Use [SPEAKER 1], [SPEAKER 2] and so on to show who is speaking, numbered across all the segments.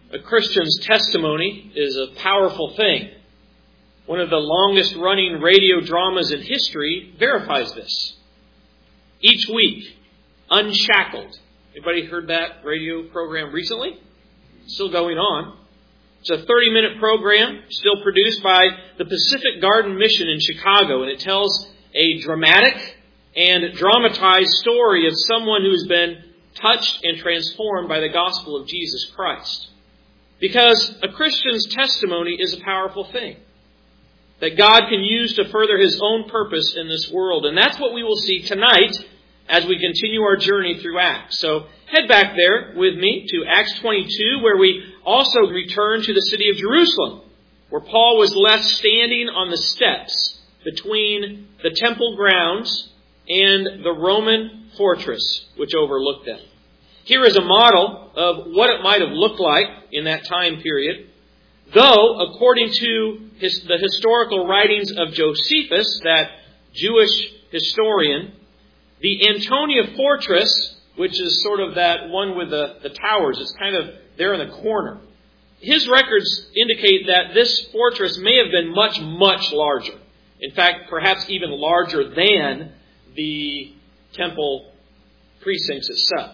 [SPEAKER 1] A Christian's testimony is a powerful thing. One of the longest running radio dramas in history verifies this. Each week, Unshackled. Anybody heard that radio program recently? Still going on. It's a 30-minute program, still produced by the Pacific Garden Mission in Chicago, and it tells a dramatic and dramatized story of someone who's been touched and transformed by the gospel of Jesus Christ. Because a Christian's testimony is a powerful thing that God can use to further His own purpose in this world. And that's what we will see tonight as we continue our journey through Acts. So head back there with me to Acts 22, where we also return to the city of Jerusalem, where Paul was left standing on the steps between the temple grounds and the Roman fortress which overlooked them. Here is a model of what it might have looked like in that time period. Though, according to the historical writings of Josephus, that Jewish historian, the Antonia Fortress, which is sort of that one with the towers, it's kind of there in the corner. His records indicate that this fortress may have been much, much larger. In fact, perhaps even larger than the temple precincts itself.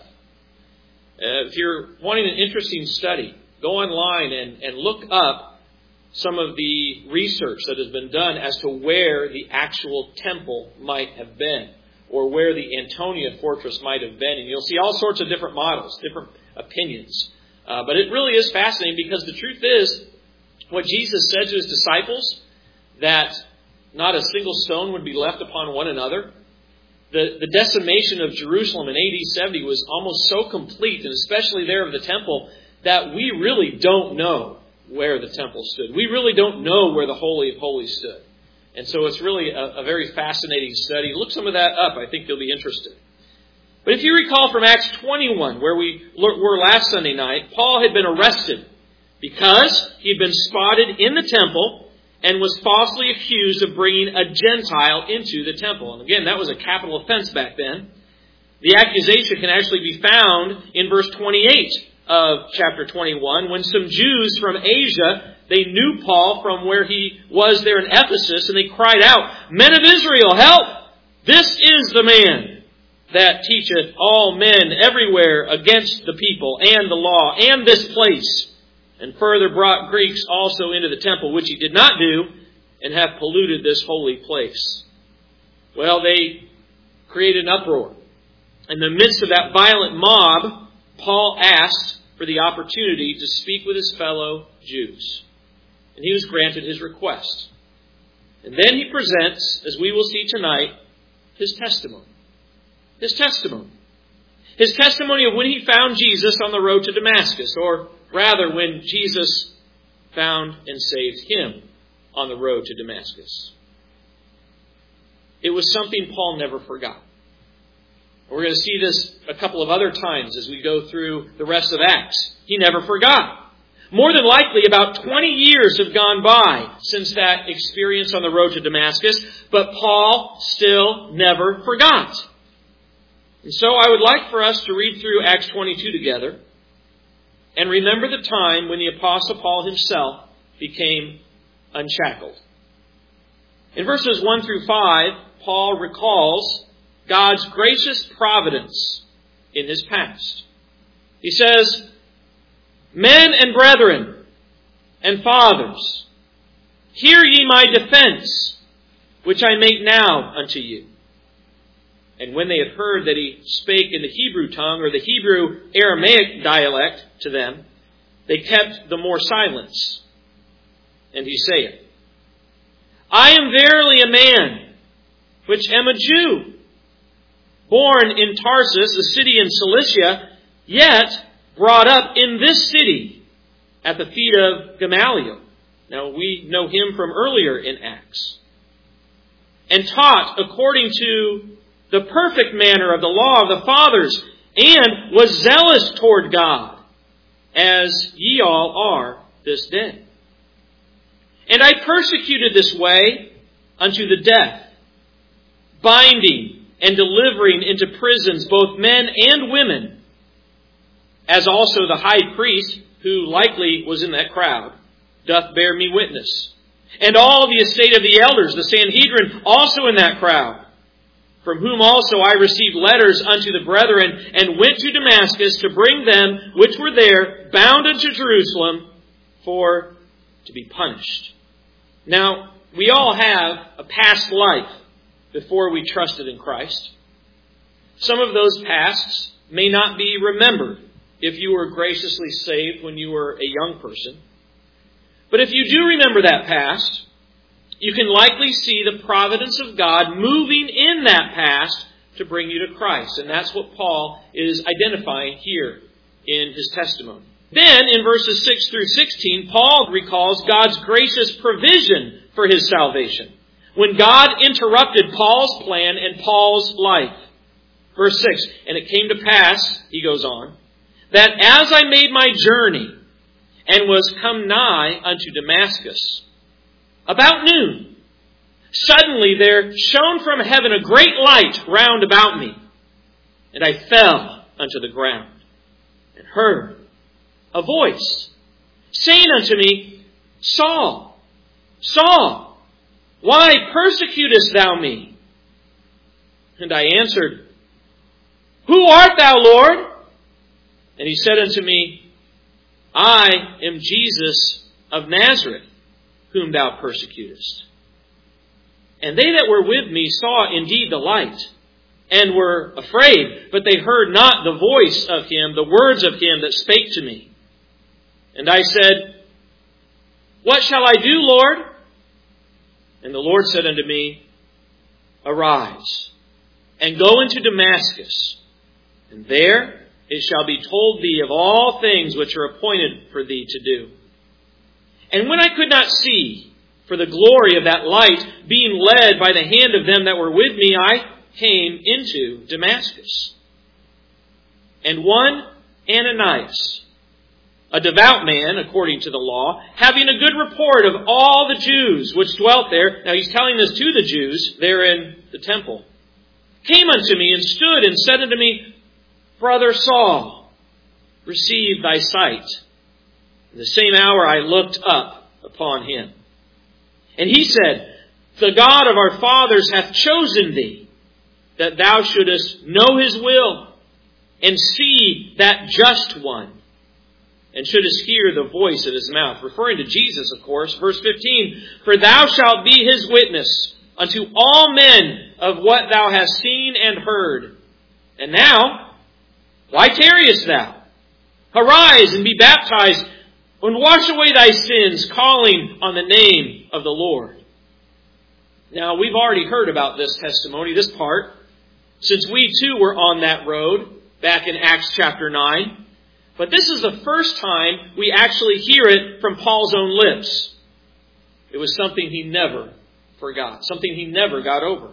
[SPEAKER 1] If you're wanting an interesting study, go online and look up some of the research that has been done as to where the actual temple might have been, or where the Antonia Fortress might have been. And you'll see all sorts of different models, different opinions. But it really is fascinating, because the truth is, what Jesus said to His disciples, that not a single stone would be left upon one another. The decimation of Jerusalem in AD 70 was almost so complete, and especially there of the temple, that we really don't know where the temple stood. We really don't know where the Holy of Holies stood. And so it's really a very fascinating study. Look some of that up. I think you'll be interested. But if you recall from Acts 21, where we were last Sunday night, Paul had been arrested because he had been spotted in the temple and was falsely accused of bringing a Gentile into the temple. And again, that was a capital offense back then. The accusation can actually be found in verse 28 of chapter 21, when some Jews from Asia, they knew Paul from where he was there in Ephesus, and they cried out, "Men of Israel, help! This is the man that teacheth all men everywhere against the people and the law and this place, and further brought Greeks also into the temple, which he did not do, and have polluted this holy place." Well, they created an uproar. In the midst of that violent mob, Paul asked for the opportunity to speak with his fellow Jews. And he was granted his request. And then he presents, as we will see tonight, his testimony. His testimony. His testimony of when he found Jesus on the road to Damascus, or rather when Jesus found and saved him on the road to Damascus. It was something Paul never forgot. We're going to see this a couple of other times as we go through the rest of Acts. He never forgot. More than likely, about 20 years have gone by since that experience on the road to Damascus, but Paul still never forgot. And so I would like for us to read through Acts 22 together and remember the time when the Apostle Paul himself became unshackled. In verses 1 through 5, Paul recalls God's gracious providence in his past. He says, "Men and brethren and fathers, hear ye my defense, which I make now unto you." And when they had heard that he spake in the Hebrew tongue, or the Hebrew Aramaic dialect to them, they kept the more silence. And he saith, "I am verily a man, which am a Jew, born in Tarsus, a city in Cilicia, yet brought up in this city at the feet of Gamaliel." Now we know him from earlier in Acts. "And taught according to the perfect manner of the law of the fathers, and was zealous toward God, as ye all are this day. And I persecuted this way unto the death, binding and delivering into prisons both men and women, as also the high priest who likely was in that crowd, doth bear me witness. And all the estate of the elders, the Sanhedrin, also in that crowd, from whom also I received letters unto the brethren, and went to Damascus to bring them which were there bound unto Jerusalem for to be punished. Now, we all have a past life before we trusted in Christ. Some of those pasts may not be remembered if you were graciously saved when you were a young person. But if you do remember that past, you can likely see the providence of God moving in that past to bring you to Christ. And that's what Paul is identifying here in his testimony. Then, in verses 6 through 16, Paul recalls God's gracious provision for his salvation, when God interrupted Paul's plan and Paul's life. Verse 6, and it came to pass, he goes on, that as I made my journey, and was come nigh unto Damascus, about noon, suddenly there shone from heaven a great light round about me, and I fell unto the ground, and heard a voice saying unto me, Saul, Saul, why persecutest thou me? And I answered, Who art thou, Lord? And he said unto me, I am Jesus of Nazareth, whom thou persecutest. And they that were with me saw indeed the light, and were afraid, but they heard not the voice of him, the words of him that spake to me. And I said, What shall I do, Lord? And the Lord said unto me, Arise, and go into Damascus, and there it shall be told thee of all things which are appointed for thee to do. And when I could not see for the glory of that light, being led by the hand of them that were with me, I came into Damascus. And one Ananias, a devout man according to the law, having a good report of all the Jews which dwelt there, now he's telling this to the Jews there in the temple, came unto me and stood and said unto me, Brother Saul, receive thy sight. In the same hour I looked up upon him. And he said, The God of our fathers hath chosen thee, that thou shouldest know his will, and see that just one, and shouldest hear the voice of his mouth. Referring to Jesus, of course. Verse 15, For thou shalt be his witness unto all men of what thou hast seen and heard. And now, why tarriest thou? Arise and be baptized, and wash away thy sins, calling on the name of the Lord. Now, we've already heard about this testimony, this part, since we too were on that road back in Acts chapter 9. But this is the first time we actually hear it from Paul's own lips. It was something he never forgot, something he never got over.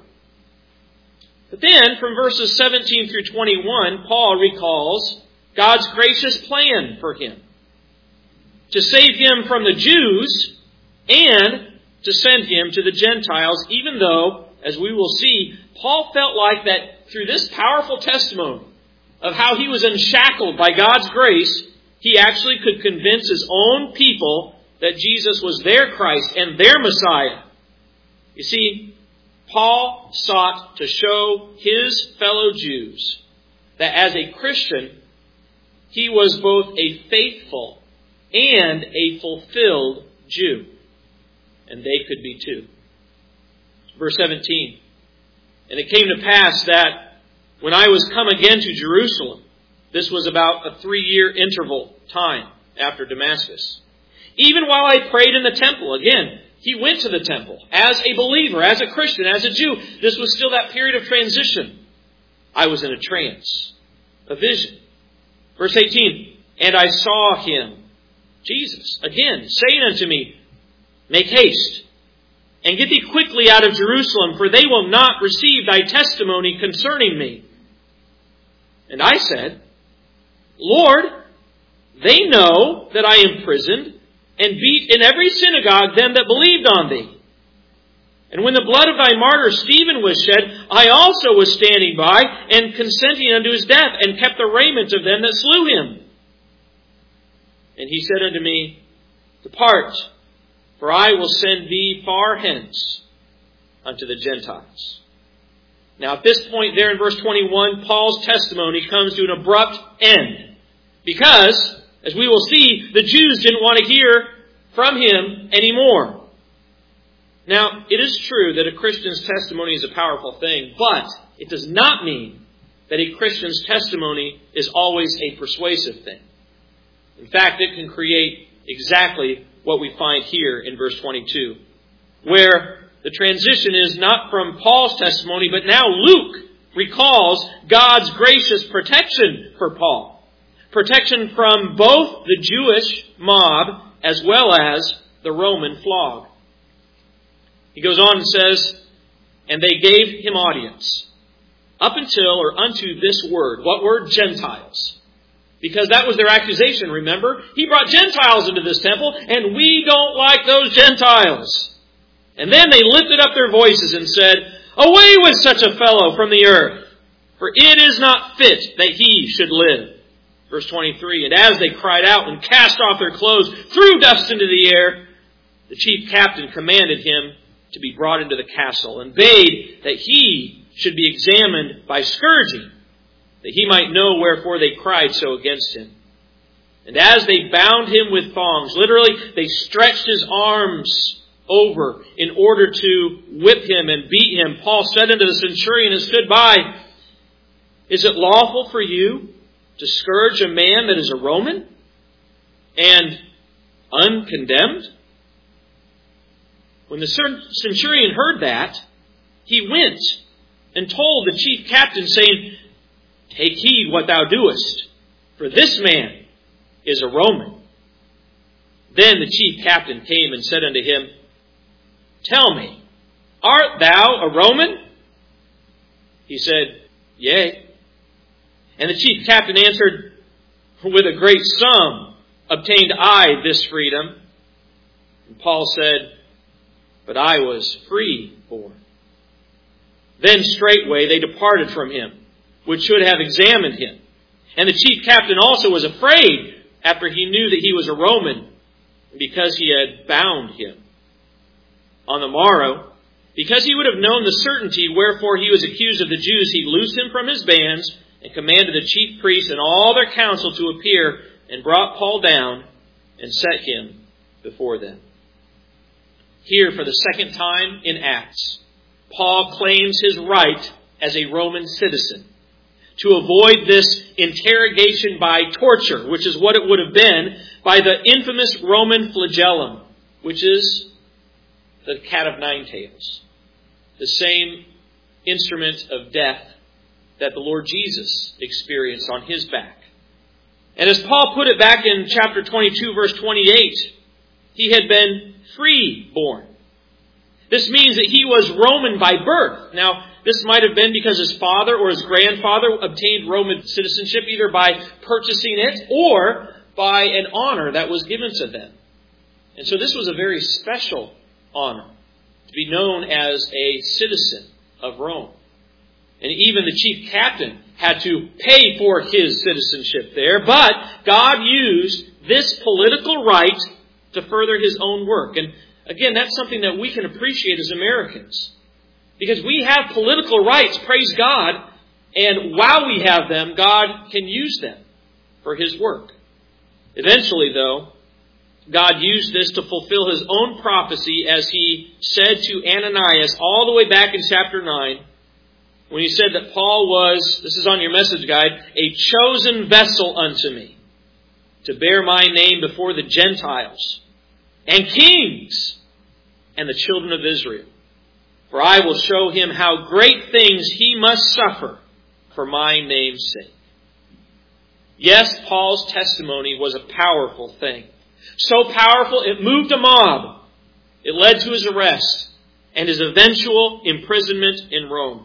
[SPEAKER 1] But then, from verses 17 through 21, Paul recalls God's gracious plan for him to save him from the Jews and to send him to the Gentiles, even though, as we will see, Paul felt like that through this powerful testimony of how he was unshackled by God's grace, he actually could convince his own people that Jesus was their Christ and their Messiah. You see, Paul sought to show his fellow Jews that as a Christian, he was both a faithful and a fulfilled Jew. And they could be too. Verse 17. And it came to pass that when I was come again to Jerusalem, this was about a 3-year interval time after Damascus, even while I prayed in the temple, again, he went to the temple as a believer, as a Christian, as a Jew. This was still that period of transition. I was in a trance, a vision. Verse 18, And I saw him, Jesus, again, saying unto me, Make haste, and get thee quickly out of Jerusalem, for they will not receive thy testimony concerning me. And I said, Lord, they know that I am imprisoned, and beat in every synagogue them that believed on thee. And when the blood of thy martyr Stephen was shed, I also was standing by, and consenting unto his death, and kept the raiment of them that slew him. And he said unto me, Depart, for I will send thee far hence unto the Gentiles. Now at this point there in verse 21, Paul's testimony comes to an abrupt end. Because, as we will see, the Jews didn't want to hear from him anymore. Now, it is true that a Christian's testimony is a powerful thing, but it does not mean that a Christian's testimony is always a persuasive thing. In fact, it can create exactly what we find here in verse 22, where the transition is not from Paul's testimony, but now Luke recalls God's gracious protection for Paul. Protection from both the Jewish mob as well as the Roman flog. He goes on and says, And they gave him audience up until or unto this word. What word? Gentiles. Because that was their accusation, remember? He brought Gentiles into this temple, and we don't like those Gentiles. And then they lifted up their voices and said, Away with such a fellow from the earth, for it is not fit that he should live. Verse 23, And as they cried out and cast off their clothes, threw dust into the air, the chief captain commanded him to be brought into the castle, and bade that he should be examined by scourging, that he might know wherefore they cried so against him. And as they bound him with thongs, literally they stretched his arms over in order to whip him and beat him, Paul said unto the centurion that stood by, Is it lawful for you to scourge a man that is a Roman and uncondemned? When the centurion heard that, he went and told the chief captain, saying, Take heed what thou doest, for this man is a Roman. Then the chief captain came and said unto him, Tell me, art thou a Roman? He said, Yea. And the chief captain answered, With a great sum obtained I this freedom. And Paul said, But I was free born. Then straightway they departed from him, which should have examined him. And the chief captain also was afraid after he knew that he was a Roman, because he had bound him. On the morrow, because he would have known the certainty wherefore he was accused of the Jews, he loosed him from his bands and commanded the chief priests and all their council to appear, and brought Paul down and set him before them. Here, for the second time in Acts, Paul claims his right as a Roman citizen to avoid this interrogation by torture, which is what it would have been, by the infamous Roman flagellum, which is the cat of nine tails, the same instrument of death that the Lord Jesus experienced on his back. And as Paul put it back in chapter 22, verse 28, he had been free-born. This means that he was Roman by birth. Now, this might have been because his father or his grandfather obtained Roman citizenship either by purchasing it or by an honor that was given to them. And so this was a very special honor, to be known as a citizen of Rome. And even the chief captain had to pay for his citizenship there. But God used this political right to further his own work. And again, that's something that we can appreciate as Americans. Because we have political rights, praise God. And while we have them, God can use them for his work. Eventually, though, God used this to fulfill his own prophecy, as he said to Ananias all the way back in chapter 9, when he said that Paul was, this is on your message guide, a chosen vessel unto me to bear my name before the Gentiles and kings and the children of Israel. For I will show him how great things he must suffer for my name's sake. Yes, Paul's testimony was a powerful thing. So powerful, it moved a mob. It led to his arrest and his eventual imprisonment in Rome.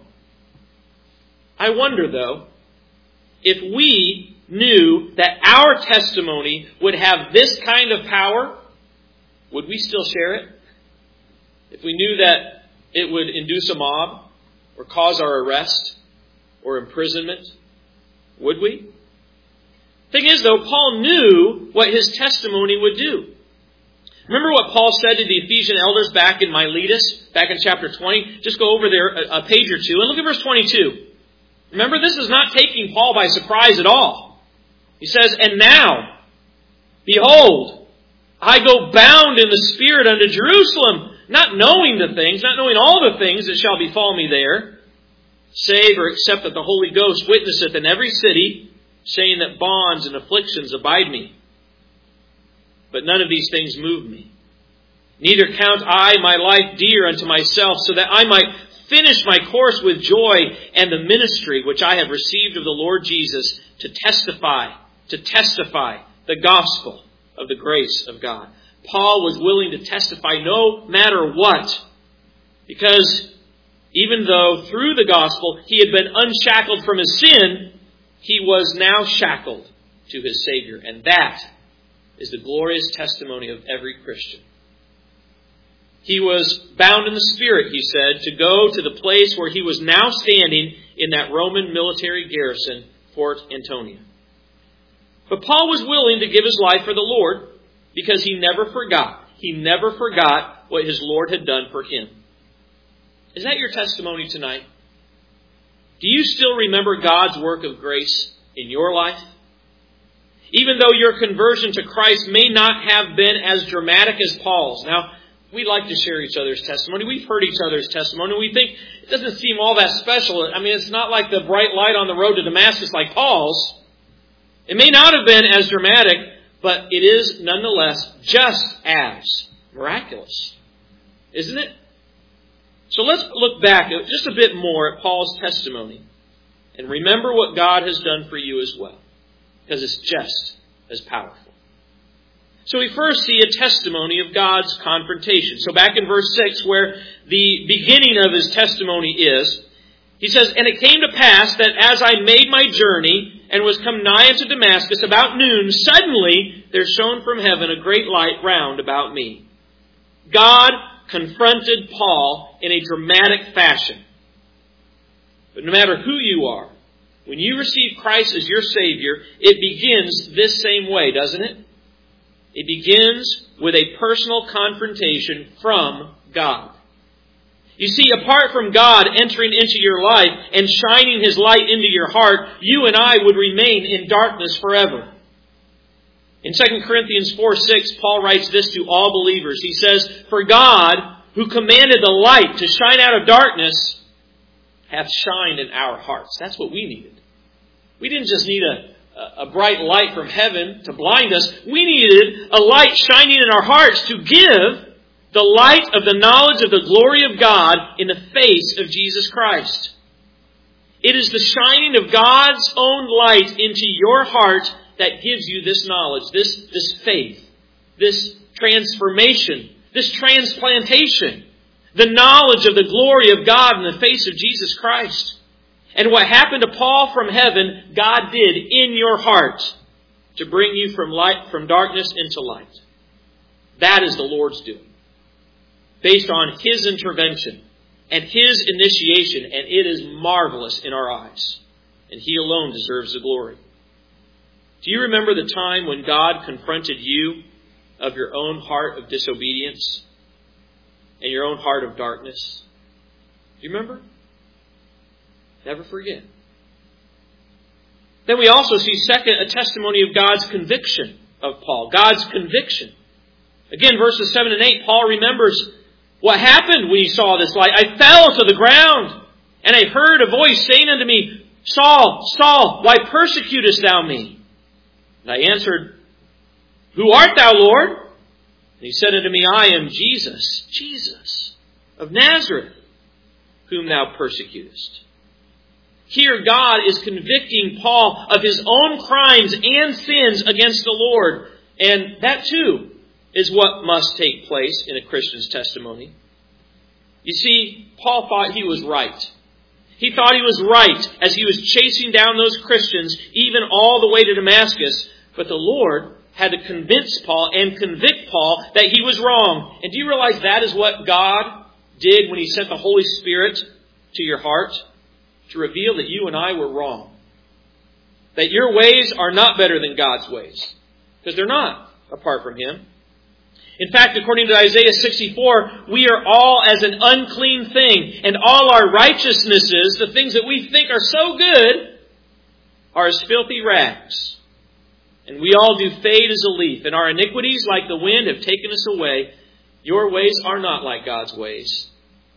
[SPEAKER 1] I wonder, though, if we knew that our testimony would have this kind of power, would we still share it? If we knew that it would induce a mob or cause our arrest or imprisonment, would we? Thing is, though, Paul knew what his testimony would do. Remember what Paul said to the Ephesian elders back in Miletus, back in chapter 20? Just go over there a page or two and look at verse 22. Remember, this is not taking Paul by surprise at all. He says, "And now, behold, I go bound in the Spirit unto Jerusalem, not knowing all the things that shall befall me there, save or except that the Holy Ghost witnesseth in every city, saying that bonds and afflictions abide me. But none of these things move me. Neither count I my life dear unto myself, so that I might finish my course with joy and the ministry which I have received of the Lord Jesus to testify the gospel of the grace of God." Paul was willing to testify no matter what, because even though through the gospel he had been unshackled from his sin, he was now shackled to his Savior. And that is the glorious testimony of every Christian. He was bound in the Spirit, he said, to go to the place where he was now standing in that Roman military garrison, Fort Antonia. But Paul was willing to give his life for the Lord because he never forgot. He never forgot what his Lord had done for him. Is that your testimony tonight? Do you still remember God's work of grace in your life? Even though your conversion to Christ may not have been as dramatic as Paul's. Now, we like to share each other's testimony. We've heard each other's testimony. We think it doesn't seem all that special. I mean, it's not like the bright light on the road to Damascus like Paul's. It may not have been as dramatic, but it is nonetheless just as miraculous. Isn't it? So let's look back just a bit more at Paul's testimony and remember what God has done for you as well, because it's just as powerful. So we first see a testimony of God's confrontation. So back in verse 6, where the beginning of his testimony is, he says, "And it came to pass that as I made my journey and was come nigh unto Damascus about noon, suddenly there shone from heaven a great light round about me." God confronted Paul in a dramatic fashion. But no matter who you are, when you receive Christ as your Savior, it begins this same way, doesn't it? It begins with a personal confrontation from God. You see, apart from God entering into your life and shining His light into your heart, you and I would remain in darkness forever. In 2 Corinthians 4:6, Paul writes this to all believers. He says, "For God, who commanded the light to shine out of darkness, hath shined in our hearts." That's what we needed. We didn't just need a bright light from heaven to blind us. We needed a light shining in our hearts to give the light of the knowledge of the glory of God in the face of Jesus Christ. It is the shining of God's own light into your heart that gives you this knowledge, this faith, this transformation, this transplantation, the knowledge of the glory of God in the face of Jesus Christ. And what happened to Paul from heaven, God did in your heart to bring you from darkness into light. That is the Lord's doing, based on His intervention and His initiation, and it is marvelous in our eyes. And He alone deserves the glory. Do you remember the time when God confronted you of your own heart of disobedience and your own heart of darkness? Do you remember? Never forget. Then we also see, second, a testimony of God's conviction of Paul. God's conviction. Again, verses 7 and 8, Paul remembers what happened when he saw this light. "I fell to the ground, and I heard a voice saying unto me, Saul, Saul, why persecutest thou me? And I answered, Who art thou, Lord? And he said unto me, I am Jesus of Nazareth, whom thou persecutest." Here God is convicting Paul of his own crimes and sins against the Lord. And that too is what must take place in a Christian's testimony. You see, Paul thought he was right. He thought he was right as he was chasing down those Christians, even all the way to Damascus. But the Lord had to convince Paul and convict Paul that he was wrong. And do you realize that is what God did when He sent the Holy Spirit to your heart? To reveal that you and I were wrong. that your ways are not better than God's ways. Because they're not, apart from Him. In fact, according to Isaiah 64, we are all as an unclean thing, and all our righteousnesses, the things that we think are so good, are as filthy rags. And we all do fade as a leaf, and our iniquities, like the wind, have taken us away. Your ways are not like God's ways.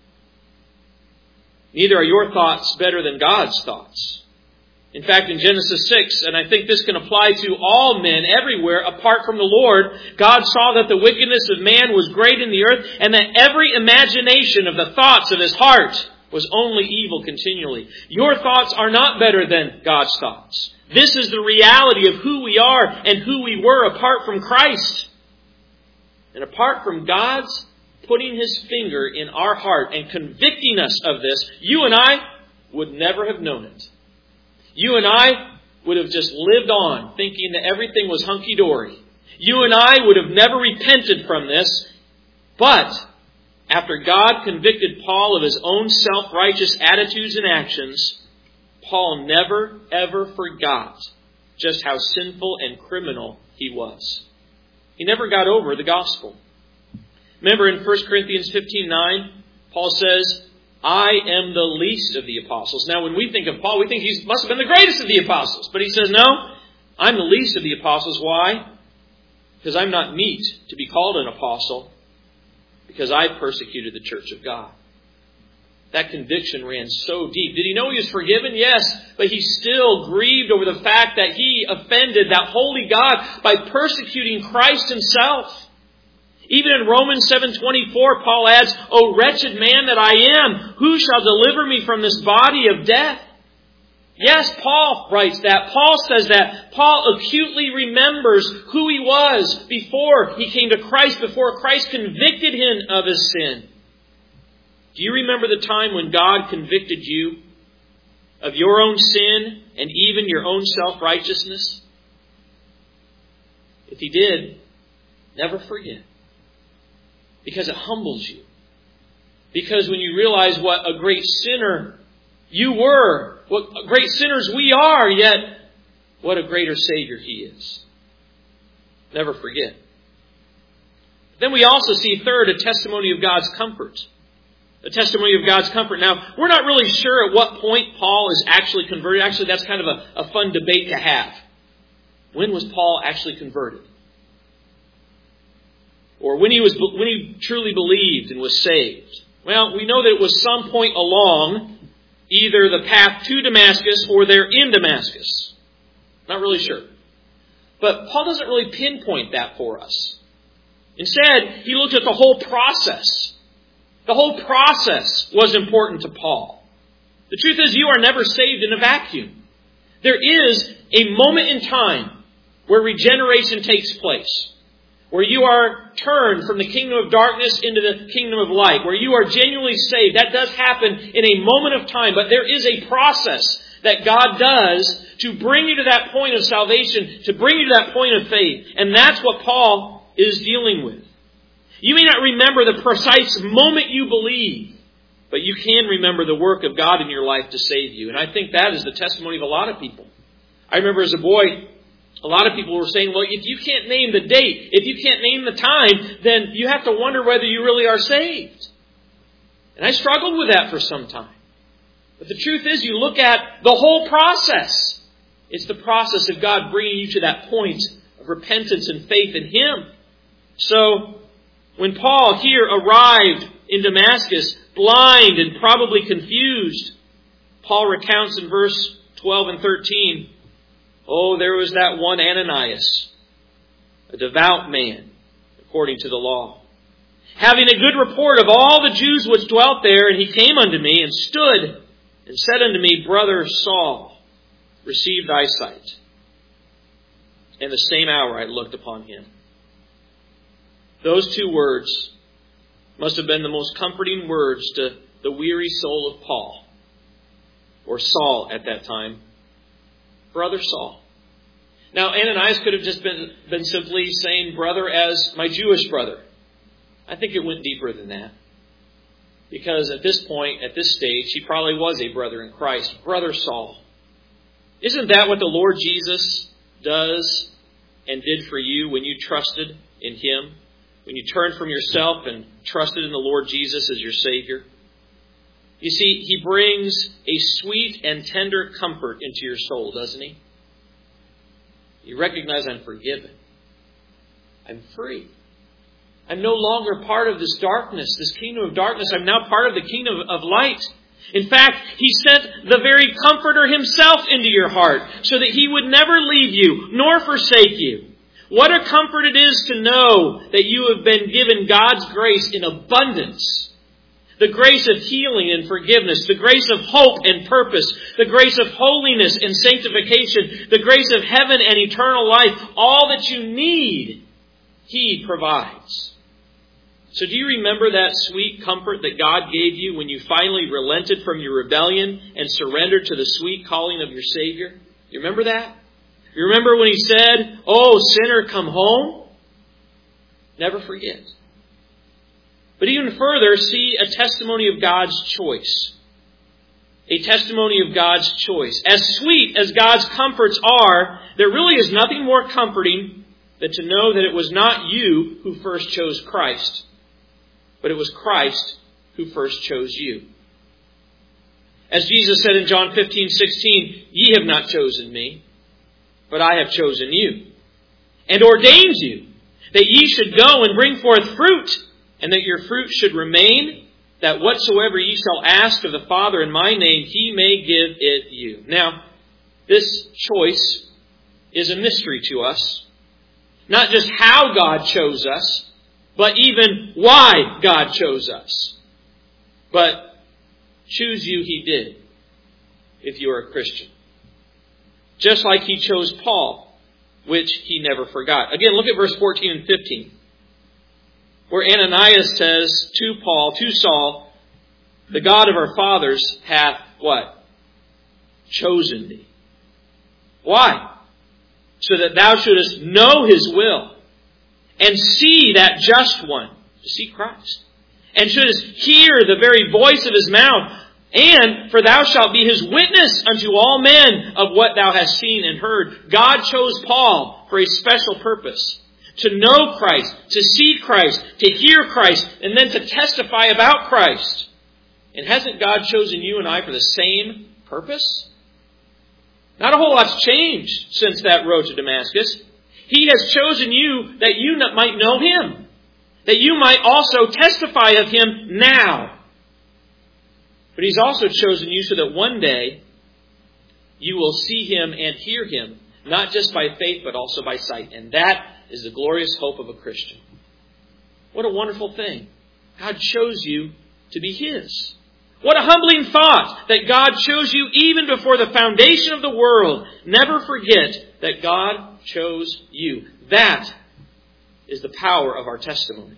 [SPEAKER 1] Neither are your thoughts better than God's thoughts. In fact, in Genesis 6, and I think this can apply to all men everywhere apart from the Lord, God saw that the wickedness of man was great in the earth, and that every imagination of the thoughts of his heart was only evil continually. Your thoughts are not better than God's thoughts. This is the reality of who we are and who we were apart from Christ. And apart from God's putting His finger in our heart and convicting us of this, you and I would never have known it. You and I would have just lived on thinking that everything was hunky-dory. You and I would have never repented from this. But after God convicted Paul of his own self-righteous attitudes and actions, Paul never, ever forgot just how sinful and criminal he was. He never got over the gospel. Remember in 1 Corinthians 15:9, Paul says, I am the least of the apostles. Now, when we think of Paul, we think he must have been the greatest of the apostles. But he says, no, I'm the least of the apostles. Why? Because I'm not meet to be called an apostle, because I persecuted the church of God. That conviction ran so deep. Did he know he was forgiven? Yes. But he still grieved over the fact that he offended that holy God by persecuting Christ Himself. Even in Romans 7:24, Paul adds, O wretched man that I am, who shall deliver me from this body of death? Yes, Paul writes that. Paul says that. Paul acutely remembers who he was before he came to Christ, before Christ convicted him of his sin. Do you remember the time when God convicted you of your own sin and even your own self-righteousness? If He did, never forget. Because it humbles you. Because when you realize what a great sinner you were, what great sinners we are, yet what a greater Savior He is. Never forget. Then we also see, third, a testimony of God's comfort. A testimony of God's comfort. Now, we're not really sure at what point Paul is actually converted. Actually, that's kind of a fun debate to have. When was Paul actually converted? Or when he truly believed and was saved? Well, we know that it was some point along either the path to Damascus or they're in Damascus. Not really sure. But Paul doesn't really pinpoint that for us. Instead, he looked at the whole process. The whole process was important to Paul. The truth is, you are never saved in a vacuum. There is a moment in time where regeneration takes place. Where you are turned from the kingdom of darkness into the kingdom of light. Where you are genuinely saved. That does happen in a moment of time. But there is a process that God does to bring you to that point of salvation. To bring you to that point of faith. And that's what Paul is dealing with. You may not remember the precise moment you believe. But you can remember the work of God in your life to save you. And I think that is the testimony of a lot of people. I remember as a boy, a lot of people were saying, well, if you can't name the date, if you can't name the time, then you have to wonder whether you really are saved. And I struggled with that for some time. But the truth is, you look at the whole process. It's the process of God bringing you to that point of repentance and faith in Him. So, when Paul here arrived in Damascus, blind and probably confused, Paul recounts in verse 12 and 13, oh, there was that one Ananias, a devout man, according to the law, having a good report of all the Jews which dwelt there, and he came unto me, and stood, and said unto me, Brother Saul, receive thy sight. And the same hour I looked upon him. Those two words must have been the most comforting words to the weary soul of Paul, or Saul at that time. Brother Saul. Now, Ananias could have just been simply saying brother as my Jewish brother. I think it went deeper than that. Because at this point, at this stage, he probably was a brother in Christ. Brother Saul. Isn't that what the Lord Jesus does and did for you when you trusted in Him? When you turned from yourself and trusted in the Lord Jesus as your Savior? You see, He brings a sweet and tender comfort into your soul, doesn't He? You recognize, I'm forgiven. I'm free. I'm no longer part of this darkness, this kingdom of darkness. I'm now part of the kingdom of light. In fact, He sent the very Comforter Himself into your heart so that He would never leave you nor forsake you. What a comfort it is to know that you have been given God's grace in abundance. The grace of healing and forgiveness, the grace of hope and purpose, the grace of holiness and sanctification, the grace of heaven and eternal life. All that you need, He provides. So do you remember that sweet comfort that God gave you when you finally relented from your rebellion and surrendered to the sweet calling of your Savior? You remember that? You remember when He said, "Oh, sinner, come home"? Never forget. But even further, see a testimony of God's choice. A testimony of God's choice. As sweet as God's comforts are, there really is nothing more comforting than to know that it was not you who first chose Christ, but it was Christ who first chose you. As Jesus said in John 15:16, "Ye have not chosen me, but I have chosen you, and ordained you, that ye should go and bring forth fruit, and that your fruit should remain, that whatsoever ye shall ask of the Father in my name, He may give it you." Now, this choice is a mystery to us. Not just how God chose us, but even why God chose us. But choose you He did, if you are a Christian. Just like He chose Paul, which He never forgot. Again, look at verse 14 and 15. Where Ananias says to Paul, to Saul, "The God of our fathers hath" what? "Chosen thee." Why? "So that thou shouldest know His will, and see that just one," to see Christ, "and shouldest hear the very voice of His mouth, and for thou shalt be His witness unto all men of what thou hast seen and heard." God chose Paul for a special purpose. To know Christ, to see Christ, to hear Christ, and then to testify about Christ. And hasn't God chosen you and I for the same purpose? Not a whole lot's changed since that road to Damascus. He has chosen you that you might know Him, that you might also testify of Him now. But He's also chosen you so that one day you will see Him and hear Him, not just by faith, but also by sight. And that is the glorious hope of a Christian. What a wonderful thing. God chose you to be His. What a humbling thought that God chose you even before the foundation of the world. Never forget that God chose you. That is the power of our testimony.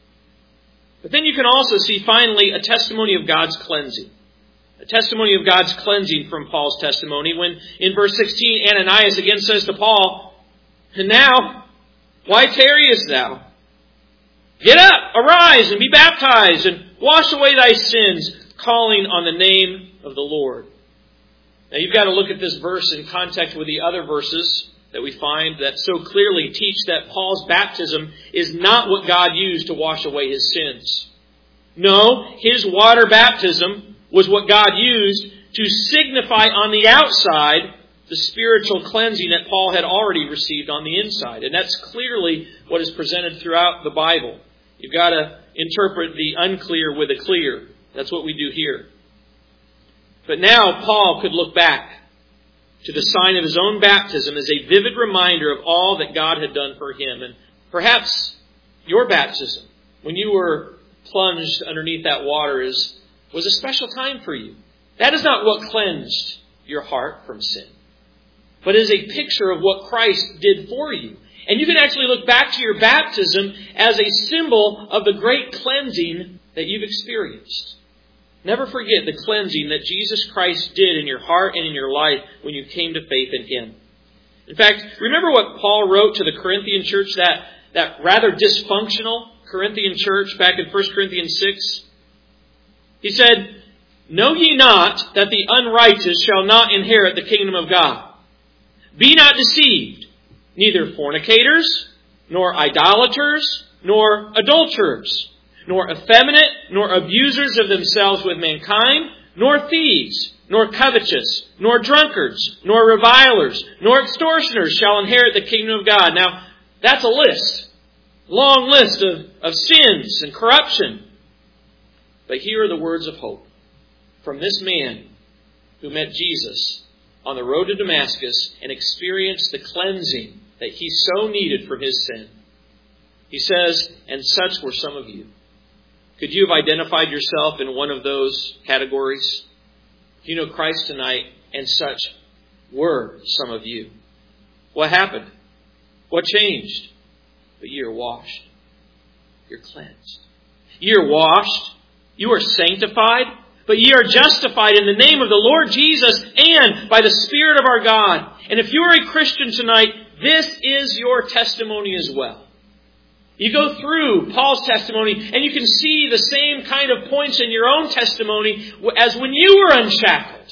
[SPEAKER 1] But then you can also see finally a testimony of God's cleansing. A testimony of God's cleansing from Paul's testimony when in verse 16 Ananias again says to Paul, "And now, why tarriest thou? Get up, arise, and be baptized, and wash away thy sins, calling on the name of the Lord." Now you've got to look at this verse in context with the other verses that we find that so clearly teach that Paul's baptism is not what God used to wash away his sins. No, his water baptism was what God used to signify on the outside the spiritual cleansing that Paul had already received on the inside. And that's clearly what is presented throughout the Bible. You've got to interpret the unclear with the clear. That's what we do here. But now Paul could look back to the sign of his own baptism as a vivid reminder of all that God had done for him. And perhaps your baptism, when you were plunged underneath that water, was a special time for you. That is not what cleansed your heart from sin, but is a picture of what Christ did for you. And you can actually look back to your baptism as a symbol of the great cleansing that you've experienced. Never forget the cleansing that Jesus Christ did in your heart and in your life when you came to faith in Him. In fact, remember what Paul wrote to the Corinthian church, that rather dysfunctional Corinthian church back in 1 Corinthians 6? He said, "Know ye not that the unrighteous shall not inherit the kingdom of God? Be not deceived, neither fornicators, nor idolaters, nor adulterers, nor effeminate, nor abusers of themselves with mankind, nor thieves, nor covetous, nor drunkards, nor revilers, nor extortioners shall inherit the kingdom of God. Now, that's a list. Long list of sins and corruption. But here are the words of hope from this man who met Jesus on the road to Damascus and experienced the cleansing that he so needed from his sin. He says, and such were some of you. Could you have identified yourself in one of those categories? Do you know Christ tonight, and such were some of you? What happened? What changed? But ye are washed. You're cleansed. Ye are washed. You are sanctified. But ye are justified in the name of the Lord Jesus and by the Spirit of our God. And if you are a Christian tonight, this is your testimony as well. You go through Paul's testimony and you can see the same kind of points in your own testimony as when you were unshackled.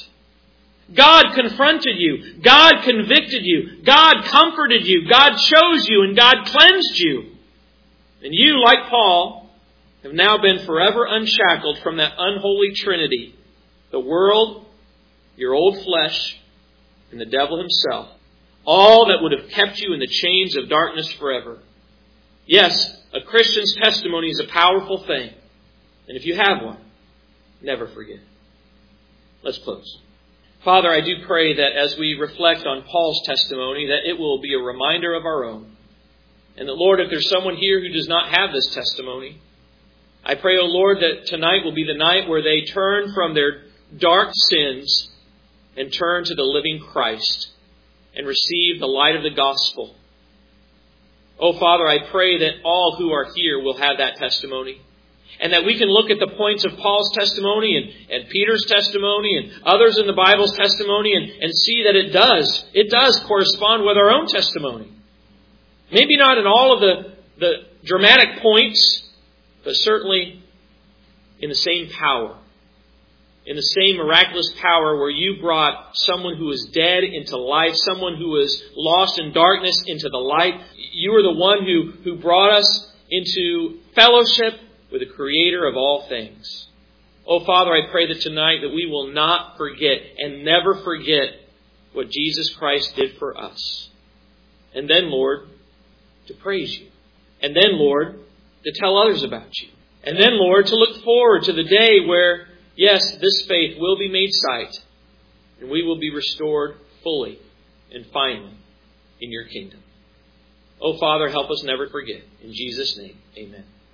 [SPEAKER 1] God confronted you. God convicted you. God comforted you. God chose you and God cleansed you. And you, like Paul, have now been forever unshackled from that unholy trinity. The world, your old flesh, and the devil himself. All that would have kept you in the chains of darkness forever. Yes, a Christian's testimony is a powerful thing. And if you have one, never forget. Let's close. Father, I do pray that as we reflect on Paul's testimony, that it will be a reminder of our own. And that, Lord, if there's someone here who does not have this testimony, I pray, O Lord, that tonight will be the night where they turn from their dark sins and turn to the living Christ and receive the light of the gospel. Oh, Father, I pray that all who are here will have that testimony. And that we can look at the points of Paul's testimony and Peter's testimony and others in the Bible's testimony and see that it does correspond with our own testimony. Maybe not in all of the dramatic points, but certainly in the same power. In the same miraculous power where you brought someone who was dead into life, someone who was lost in darkness into the light. You are the one who brought us into fellowship with the Creator of all things. Oh, Father, I pray that tonight that we will not forget and never forget what Jesus Christ did for us. And then, Lord, to praise you. And then, Lord, to tell others about you. And then, Lord, to look forward to the day where, yes, this faith will be made sight, and we will be restored fully and finally in your kingdom. Oh, Father, help us never forget. In Jesus' name, amen.